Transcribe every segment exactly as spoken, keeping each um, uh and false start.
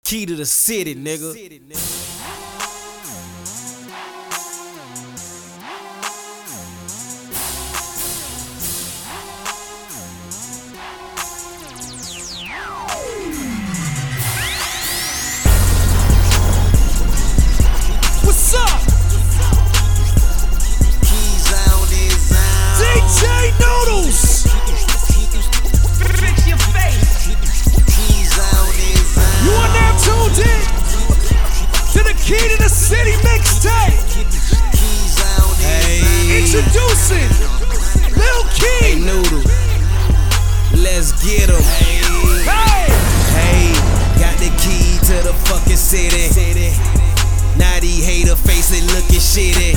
Key to the city, nigga. What's up? Keys on his own. D J Noodles. Fix your face. Keys on his own. You are now tuned in to the Key to the City mixtape. Keys on his own. Introducing Lil Hey, Key. Noodle, let's get 'em. Hey, Hey, got the key to the fucking city. Now these hater faces looking shitty.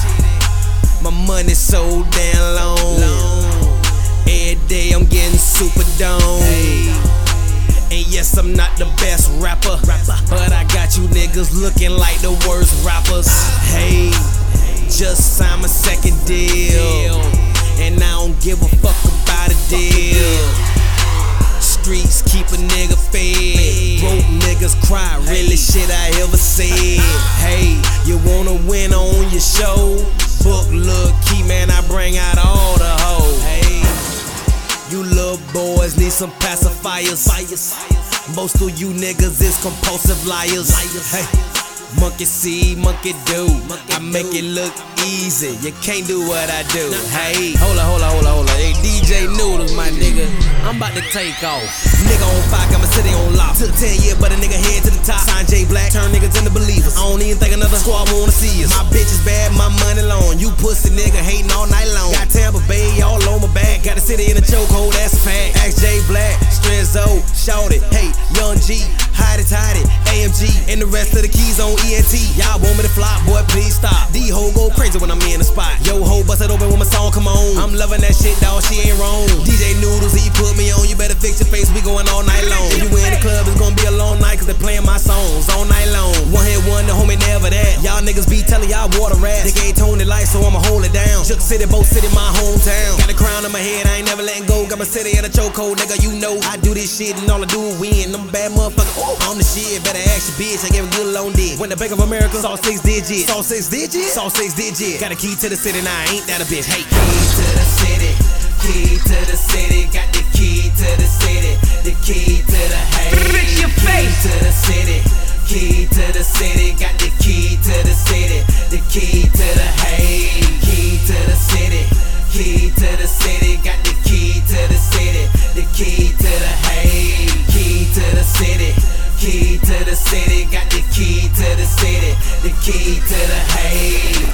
My money so damn long. Every day I'm getting super dome. And yes, I'm not the best rapper, but I got you niggas looking like the worst rappers. Hey, just signed my second deal, and I don't give a fuck about a deal. Streets keep a nigga fed. Broke niggas cry, really shit I ever said. Hey, you wanna win on your show? Book Lil Key, man, I bring out all the hoes. Hey, you little boys need some pacifiers. Most of you niggas is compulsive liars. Hey, monkey see, monkey do. I make it look easy. You can't do what I do. Hey, hold up, hold up, hold up, hold up. Hey, D J Noodles, my nigga. I'm about to take off. nigga on fire, got my city on lock. Took ten years, but a nigga head to the top. Sign J Black, turn niggas into believers. I don't even think another squad wanna see us. My bitch is bad, my money long. You pussy nigga hating all night long. Got Tampa Bay all on my back. Got the city in a chokehold, that's a fact. Ask J Black, Strezzo, Shorty, hey, Young G, Hottie Toddy, A M G, and the rest of the keys on E N T. Y'all want me to flop, boy, please stop. D ho go crazy when I'm in the spot. Yo ho bust it open when my song come on. I'm loving that shit, dawg, she ain't wrong. D J Noodles, he put me on. You better fix your face, we going all night long. If you in the club, it's gonna be a long night, cause they playing my songs all night long. One hit one, the homie never that. Y'all niggas be telling y'all water rats. They ain't Tony Light, so I'ma hold it down. Shook City, Boat City, my hometown. Got a crown on my head, I ain't never letting go. Got my city in a chokehold, nigga, you know. I do this shit and all I do is win. I'm a bad motherfucker, ooh, I'm the shit. Better ask your bitch, I gave a good loan dick. Went to Bank of America, saw six digits. Saw six digits? Saw six digits. Got a key to the city, now I ain't that a bitch. Hey, key to the city. Key to the city, got the key to the city, the key to the hay. Fix your face. Key to the city, key to the city, got the key to the city, the key to the hay. Key to the city, key to the city, got the key to the city, the key to the hay. Key to the city, key to the city, got the key to the city, the key to the hay.